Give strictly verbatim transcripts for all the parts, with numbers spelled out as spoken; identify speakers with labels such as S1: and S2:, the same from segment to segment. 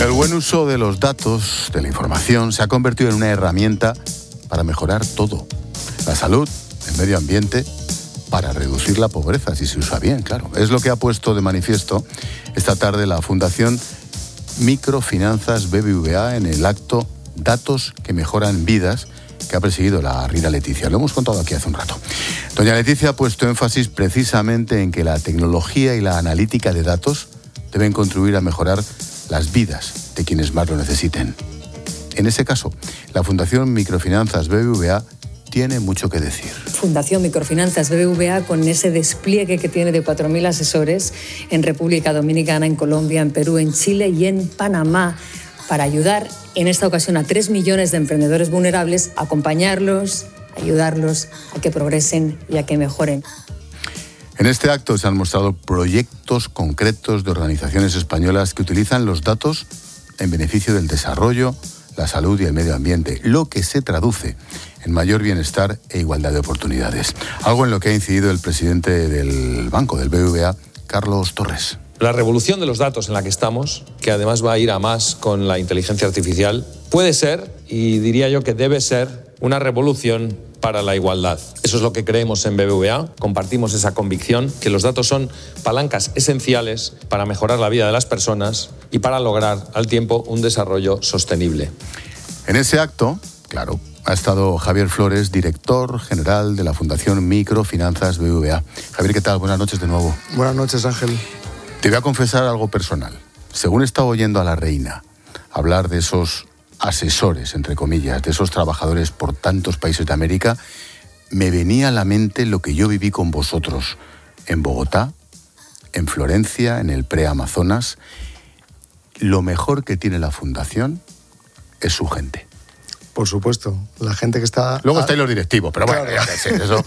S1: El buen uso de los datos, de la información, se ha convertido en una herramienta para mejorar todo. La salud, el medio ambiente, para reducir la pobreza, si se usa bien, claro. Es lo que ha puesto de manifiesto esta tarde la Fundación Microfinanzas B B V A en el acto Datos que mejoran vidas, que ha presidido la Reina Leticia. Lo hemos contado aquí hace un rato. Doña Leticia ha puesto énfasis precisamente en que la tecnología y la analítica de datos deben contribuir a mejorar las vidas de quienes más lo necesiten. En ese caso, la Fundación Microfinanzas B B V A tiene mucho que decir.
S2: Fundación Microfinanzas B B V A, con ese despliegue que tiene de cuatro mil asesores en República Dominicana, en Colombia, en Perú, en Chile y en Panamá, para ayudar en esta ocasión a tres millones de emprendedores vulnerables, acompañarlos, ayudarlos a que progresen y a que mejoren.
S1: En este acto se han mostrado proyectos concretos de organizaciones españolas que utilizan los datos en beneficio del desarrollo, la salud y el medio ambiente, lo que se traduce en mayor bienestar e igualdad de oportunidades. Algo en lo que ha incidido el presidente del banco, del B B V A, Carlos Torres.
S3: La revolución de los datos en la que estamos, que además va a ir a más con la inteligencia artificial, puede ser, y diría yo que debe ser, una revolución para la igualdad. Eso es lo que creemos en B B V A. Compartimos esa convicción que los datos son palancas esenciales para mejorar la vida de las personas y para lograr al tiempo un desarrollo sostenible.
S1: En ese acto, claro, ha estado Javier Flores, director general de la Fundación Microfinanzas B B V A. Javier, ¿qué tal? Buenas noches de nuevo.
S4: Buenas noches, Ángel.
S1: Te voy a confesar algo personal. Según he estado oyendo a la reina hablar de esos asesores, entre comillas, de esos trabajadores por tantos países de América, me venía a la mente lo que yo viví con vosotros en Bogotá, en Florencia, en el pre-Amazonas. Lo mejor que tiene la Fundación es su gente.
S4: Por supuesto, la gente que está...
S1: Luego estáis los directivos, pero bueno, claro. Ya sé, eso...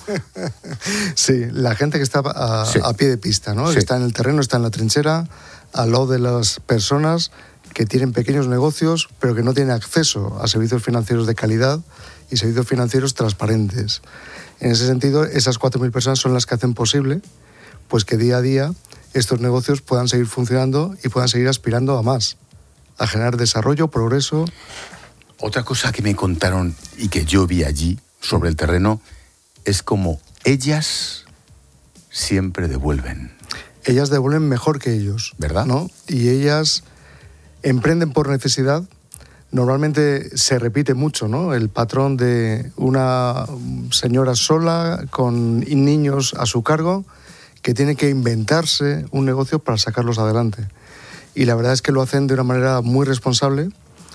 S4: Sí, la gente que está a,
S1: sí.
S4: a pie de pista, ¿no?
S1: Sí.
S4: Que está en el terreno, está en la trinchera, al lado de las personas que tienen pequeños negocios, pero que no tienen acceso a servicios financieros de calidad y servicios financieros transparentes. En ese sentido, esas cuatro mil personas son las que hacen posible pues que día a día estos negocios puedan seguir funcionando y puedan seguir aspirando a más, a generar desarrollo, progreso.
S1: Otra cosa que me contaron y que yo vi allí, sobre el terreno, es como ellas siempre devuelven.
S4: Ellas devuelven mejor que ellos,
S1: ¿verdad?
S4: ¿no? Y ellas emprenden por necesidad. Normalmente se repite mucho, ¿no? El patrón de una señora sola con niños a su cargo que tiene que inventarse un negocio para sacarlos adelante. Y la verdad es que lo hacen de una manera muy responsable.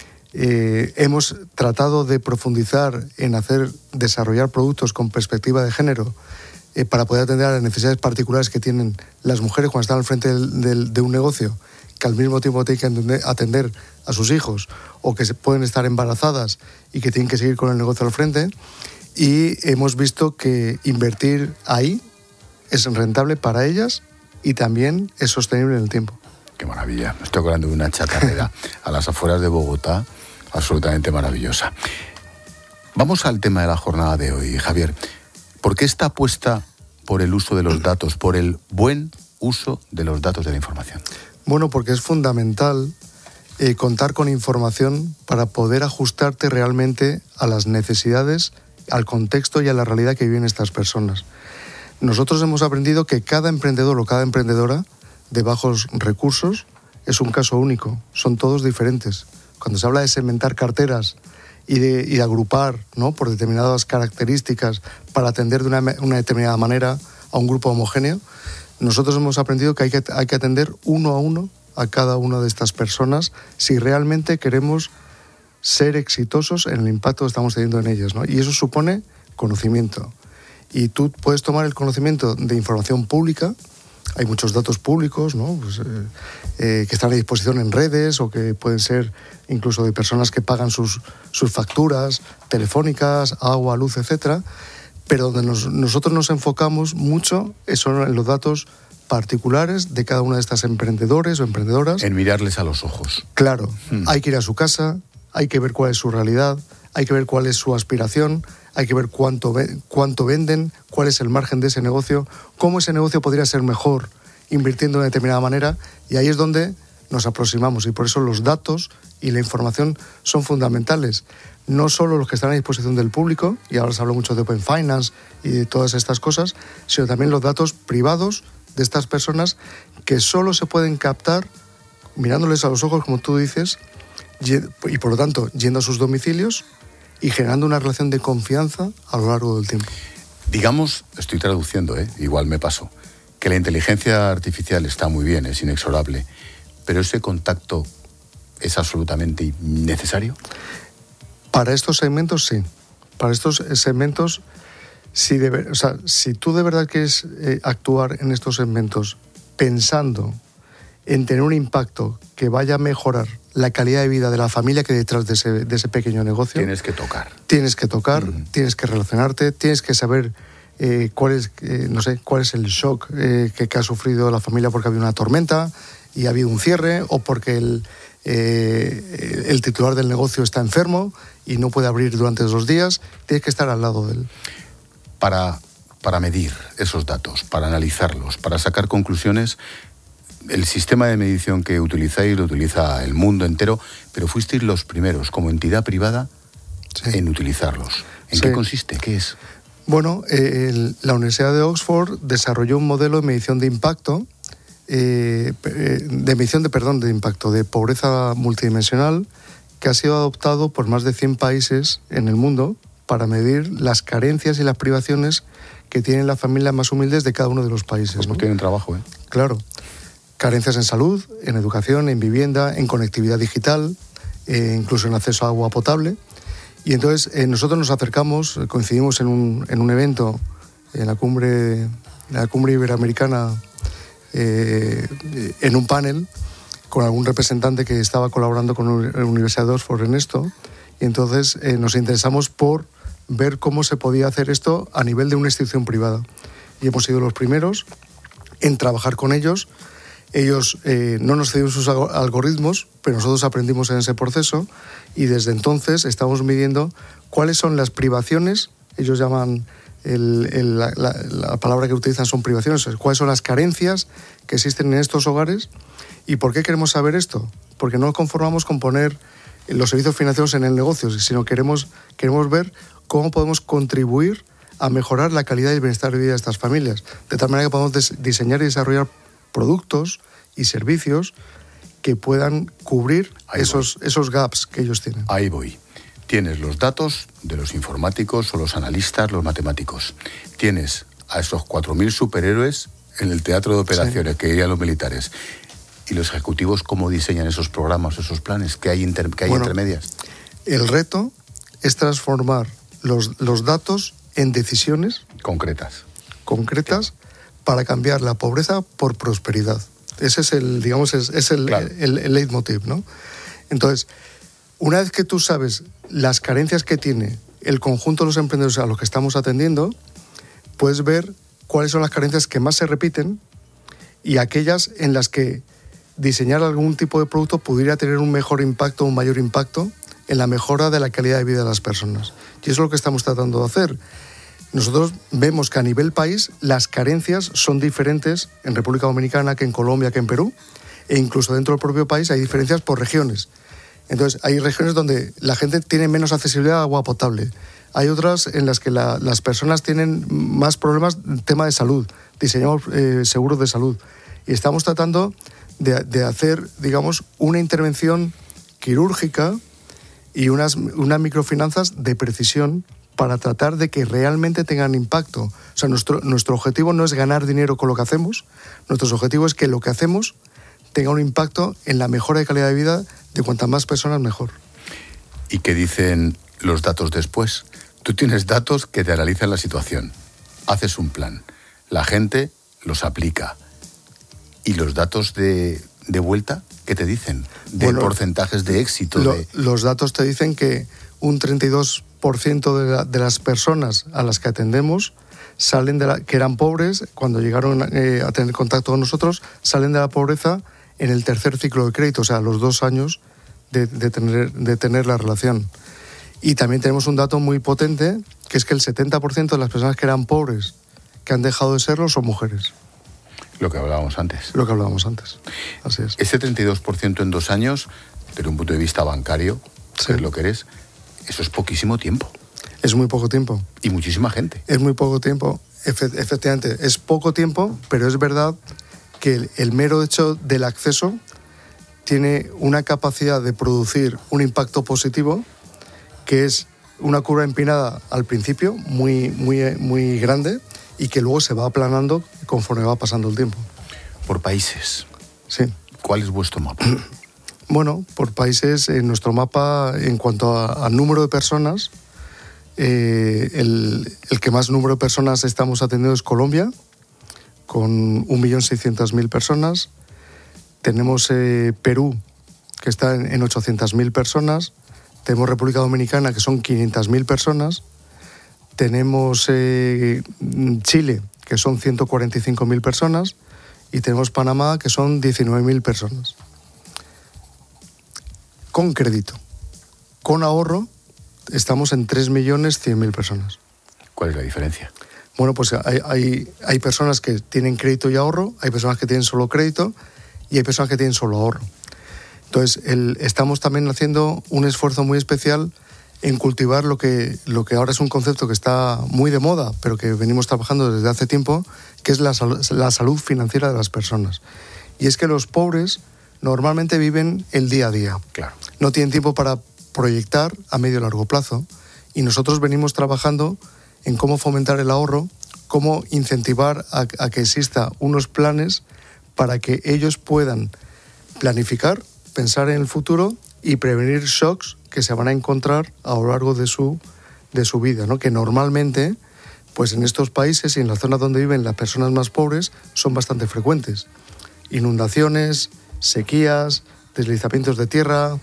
S4: Eh, hemos tratado de profundizar en hacer, desarrollar productos con perspectiva de género eh, para poder atender a las necesidades particulares que tienen las mujeres cuando están al frente del, del, de un negocio, que al mismo tiempo tienen que atender, atender a sus hijos o que se pueden estar embarazadas y que tienen que seguir con el negocio al frente. Y hemos visto que invertir ahí es rentable para ellas y también es sostenible en el tiempo.
S1: Qué maravilla. Me estoy acordando de una chatarrera a las afueras de Bogotá, absolutamente maravillosa. Vamos al tema de la jornada de hoy, Javier. ¿Por qué está apuesta por el uso de los datos, por el buen uso de los datos de la información?
S4: Bueno, porque es fundamental eh, contar con información para poder ajustarte realmente a las necesidades, al contexto y a la realidad que viven estas personas. Nosotros hemos aprendido que cada emprendedor o cada emprendedora de bajos recursos es un caso único, son todos diferentes. Cuando se habla de segmentar carteras y de, y de agrupar, ¿no?, por determinadas características para atender de una, una determinada manera a un grupo homogéneo, nosotros hemos aprendido que hay, que hay que atender uno a uno a cada una de estas personas si realmente queremos ser exitosos en el impacto que estamos teniendo en ellas, ¿no? Y eso supone conocimiento. Y tú puedes tomar el conocimiento de información pública. Hay muchos datos públicos, ¿no? Pues, eh, eh, que están a disposición en redes o que pueden ser incluso de personas que pagan sus, sus facturas telefónicas, agua, luz, etcétera. Pero donde nos, nosotros nos enfocamos mucho son en los datos particulares de cada una de estas emprendedores o emprendedoras.
S1: En mirarles a los ojos.
S4: Claro,
S1: hmm.
S4: hay que ir a su casa, hay que ver cuál es su realidad, hay que ver cuál es su aspiración, hay que ver cuánto, cuánto venden, cuál es el margen de ese negocio, cómo ese negocio podría ser mejor invirtiendo de determinada manera, y ahí es donde nos aproximamos, y por eso los datos y la información son fundamentales. No solo los que están a disposición del público, y ahora se habla mucho de Open Finance y de todas estas cosas, sino también los datos privados de estas personas que solo se pueden captar mirándoles a los ojos, como tú dices, y por lo tanto yendo a sus domicilios y generando una relación de confianza a lo largo del tiempo.
S1: Digamos, estoy traduciendo, ¿eh? Igual me paso, que la inteligencia artificial está muy bien, es inexorable, pero ese contacto es absolutamente necesario.
S4: Para estos segmentos, sí. Para estos segmentos, si, de, o sea, si tú de verdad quieres eh, actuar en estos segmentos pensando en tener un impacto que vaya a mejorar la calidad de vida de la familia que hay detrás de ese, de ese pequeño negocio,
S1: tienes que tocar.
S4: Tienes que tocar,
S1: Mm.
S4: tienes que relacionarte, tienes que saber eh, cuál es, eh, no sé, cuál es el shock eh, que, que ha sufrido la familia porque ha habido una tormenta y ha habido un cierre, o porque el, eh, el titular del negocio está enfermo y no puede abrir durante esos días. Tienes que estar al lado de él.
S1: Para, para medir esos datos, para analizarlos, para sacar conclusiones, el sistema de medición que utilizáis lo utiliza el mundo entero, pero fuisteis los primeros, como entidad privada, sí, en utilizarlos. ¿En sí. qué consiste? ¿Qué es?
S4: Bueno, eh, el, la Universidad de Oxford desarrolló un modelo de medición de impacto, eh, de medición de, perdón, de impacto, de pobreza multidimensional, que ha sido adoptado por más de cien países en el mundo para medir las carencias y las privaciones que tienen las familias más humildes de cada uno de los países.
S1: Pues
S4: ¿no?
S1: tienen trabajo, ¿eh?
S4: Claro. Carencias en salud, en educación, en vivienda, en conectividad digital, eh, incluso en acceso a agua potable. Y entonces eh, nosotros nos acercamos, coincidimos en un, en un evento, en la cumbre, en la cumbre iberoamericana, eh, en un panel, con algún representante que estaba colaborando con la Universidad de Oxford en esto. Y entonces eh, nos interesamos por ver cómo se podía hacer esto a nivel de una institución privada. Y hemos sido los primeros en trabajar con ellos. Ellos eh, no nos cedieron sus algoritmos, pero nosotros aprendimos en ese proceso, y desde entonces estamos midiendo cuáles son las privaciones. Ellos llaman, el, el, la, la, la palabra que utilizan son privaciones, cuáles son las carencias que existen en estos hogares. ¿Y por qué queremos saber esto? Porque no nos conformamos con poner los servicios financieros en el negocio, sino queremos, queremos ver cómo podemos contribuir a mejorar la calidad y el bienestar de vida de estas familias, de tal manera que podamos diseñar y desarrollar productos y servicios que puedan cubrir esos, esos gaps que ellos tienen.
S1: Ahí voy. Tienes los datos de los informáticos o los analistas, los matemáticos. Tienes a esos cuatro mil superhéroes en el teatro de operaciones, sí, que irían los militares. ¿Y los ejecutivos cómo diseñan esos programas, esos planes? ¿Qué hay, inter, qué hay bueno, entre medias?
S4: El reto es transformar los, los datos en decisiones
S1: concretas.
S4: Concretas. Sí. Para cambiar la pobreza por prosperidad. Ese es el, digamos, es, es el, claro. el, el leitmotiv, ¿no? Entonces, una vez que tú sabes las carencias que tiene el conjunto de los emprendedores a los que estamos atendiendo, puedes ver cuáles son las carencias que más se repiten y aquellas en las que diseñar algún tipo de producto pudiera tener un mejor impacto, un mayor impacto en la mejora de la calidad de vida de las personas. Y eso es lo que estamos tratando de hacer. Nosotros vemos que a nivel país las carencias son diferentes en República Dominicana que en Colombia, que en Perú, e incluso dentro del propio país hay diferencias por regiones. Entonces, hay regiones donde la gente tiene menos accesibilidad a agua potable. Hay otras en las que la, las personas tienen más problemas en tema de salud. Diseñamos eh, seguros de salud. Y estamos tratando de, de hacer, digamos, una intervención quirúrgica y unas, unas microfinanzas de precisión para tratar de que realmente tengan impacto. O sea, nuestro, nuestro objetivo no es ganar dinero con lo que hacemos, nuestro objetivo es que lo que hacemos tenga un impacto en la mejora de calidad de vida de cuantas más personas, mejor.
S1: ¿Y qué dicen los datos después? Tú tienes datos que te analizan la situación, haces un plan, la gente los aplica. ¿Y los datos de, de vuelta qué te dicen? De bueno, porcentajes de éxito.
S4: Lo,
S1: de...
S4: Los datos te dicen que un treinta y dos por ciento de, la, de las personas a las que atendemos salen de la, que eran pobres cuando llegaron eh, a tener contacto con nosotros, salen de la pobreza en el tercer ciclo de crédito, o sea, los dos años de, de, tener, de tener la relación. Y también tenemos un dato muy potente, que es que el setenta por ciento de las personas que eran pobres, que han dejado de serlo, son mujeres.
S1: Lo que hablábamos antes.
S4: Lo que hablábamos antes, así es.
S1: Ese treinta y dos por ciento en dos años, desde un punto de vista bancario,
S4: Sí.
S1: que es lo que eres, eso es poquísimo tiempo.
S4: Es muy poco tiempo.
S1: Y muchísima gente.
S4: Es muy poco tiempo, Efe- efectivamente, es poco tiempo, pero es verdad que el, el mero hecho del acceso tiene una capacidad de producir un impacto positivo que es una curva empinada al principio, muy, muy, muy grande, y que luego se va aplanando conforme va pasando el tiempo.
S1: Por países,
S4: Sí.
S1: ¿cuál es vuestro mapa?
S4: Bueno, por países, en nuestro mapa, en cuanto a, a número de personas, eh, el, el que más número de personas estamos atendiendo es Colombia, con un millón seiscientas mil personas. Tenemos eh, Perú, que está en, en ochocientas mil personas. Tenemos República Dominicana, que son quinientas mil personas. Tenemos eh, Chile, que son ciento cuarenta y cinco mil personas. Y tenemos Panamá, que son diecinueve mil personas. Con crédito. Con ahorro, estamos en tres millones cien mil personas.
S1: ¿Cuál es la diferencia?
S4: Bueno, pues hay, hay, hay personas que tienen crédito y ahorro, hay personas que tienen solo crédito y hay personas que tienen solo ahorro. Entonces, el, estamos también haciendo un esfuerzo muy especial en cultivar lo que, lo que ahora es un concepto que está muy de moda, pero que venimos trabajando desde hace tiempo, que es la, sal, la salud financiera de las personas. Y es que los pobres normalmente viven el día a día.
S1: Claro.
S4: No tienen tiempo para proyectar a medio y largo plazo. Y nosotros venimos trabajando en cómo fomentar el ahorro, cómo incentivar a, a que exista unos planes para que ellos puedan planificar, pensar en el futuro y prevenir shocks que se van a encontrar a lo largo de su, de su vida, ¿no? Que normalmente, pues en estos países y en la zona donde viven las personas más pobres son bastante frecuentes. Inundaciones, sequías, deslizamientos de tierra,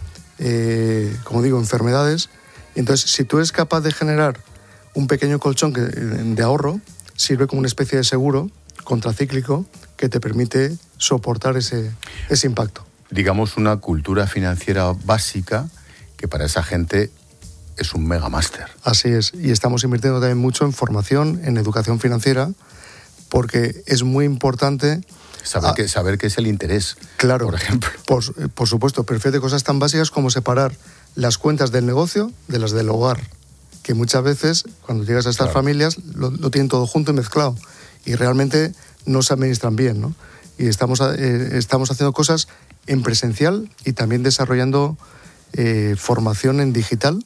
S4: eh, como digo, enfermedades. Entonces, si tú eres capaz de generar un pequeño colchón que, de ahorro, sirve como una especie de seguro contracíclico que te permite soportar ese, ese impacto.
S1: Digamos una cultura financiera básica que para esa gente es un mega máster.
S4: Así es, y estamos invirtiendo también mucho en formación, en educación financiera, porque es muy importante
S1: Saber,
S4: ah,
S1: que, saber qué es el interés,
S4: claro,
S1: por ejemplo.
S4: Por, por supuesto, pero fíjate cosas tan básicas como separar las cuentas del negocio de las del hogar, que muchas veces, cuando llegas a estas
S1: Claro.
S4: familias, lo, lo tienen todo junto y mezclado, y realmente no se administran bien, ¿no? Y estamos, eh, estamos haciendo cosas en presencial y también desarrollando eh, formación en digital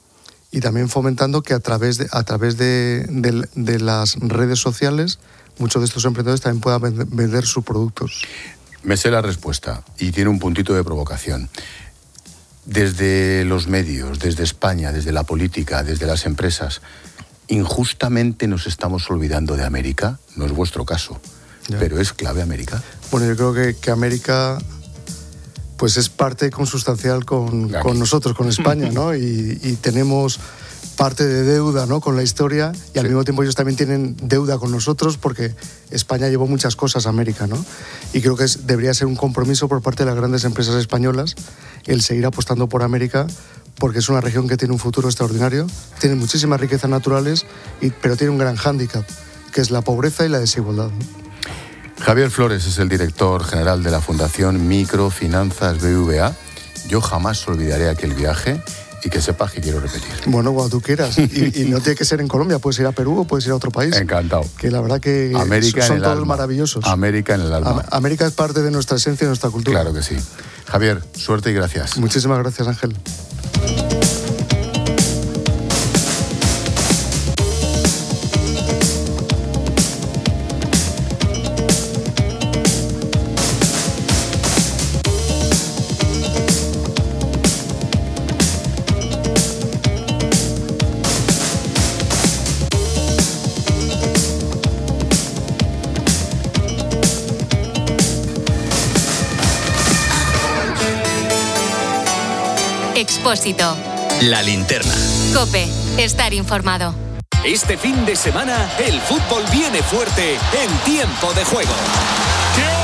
S4: y también fomentando que a través de, a través de, de, de las redes sociales muchos de estos emprendedores también puedan vender, vender sus productos.
S1: Me sé la respuesta y tiene un puntito de provocación. Desde los medios, desde España, desde la política, desde las empresas, injustamente nos estamos olvidando de América. No es vuestro caso,
S4: Ya.
S1: pero ¿es clave América?
S4: Bueno, yo creo que, que América pues es parte consustancial con, con nosotros, con España, ¿no? Y, y tenemos parte de deuda, ¿no?, con la historia, y al
S1: Sí.
S4: mismo tiempo ellos también tienen deuda con nosotros porque España llevó muchas cosas a América, ¿no? Y creo que es, debería ser un compromiso por parte de las grandes empresas españolas el seguir apostando por América, porque es una región que tiene un futuro extraordinario, tiene muchísimas riquezas naturales, y, pero tiene un gran hándicap, que es la pobreza y la desigualdad, ¿no?
S1: Javier Flores es el director general de la Fundación Microfinanzas B B V A. Yo jamás olvidaré aquel viaje y que sepas que quiero repetir.
S4: Bueno, cuando tú quieras. Y, y no tiene que ser en Colombia, puedes ir a Perú o puedes ir a otro país.
S1: Encantado.
S4: Que la verdad que
S1: América
S4: son
S1: en el
S4: todos
S1: alma.
S4: maravillosos.
S1: América en el alma.
S4: Am- América es parte de nuestra esencia y nuestra cultura.
S1: Claro que sí. Javier, suerte y gracias.
S4: Muchísimas gracias, Ángel.
S5: Expósito.
S6: La linterna.
S5: COPE. Estar informado.
S6: Este fin de semana, el fútbol viene fuerte en Tiempo de Juego.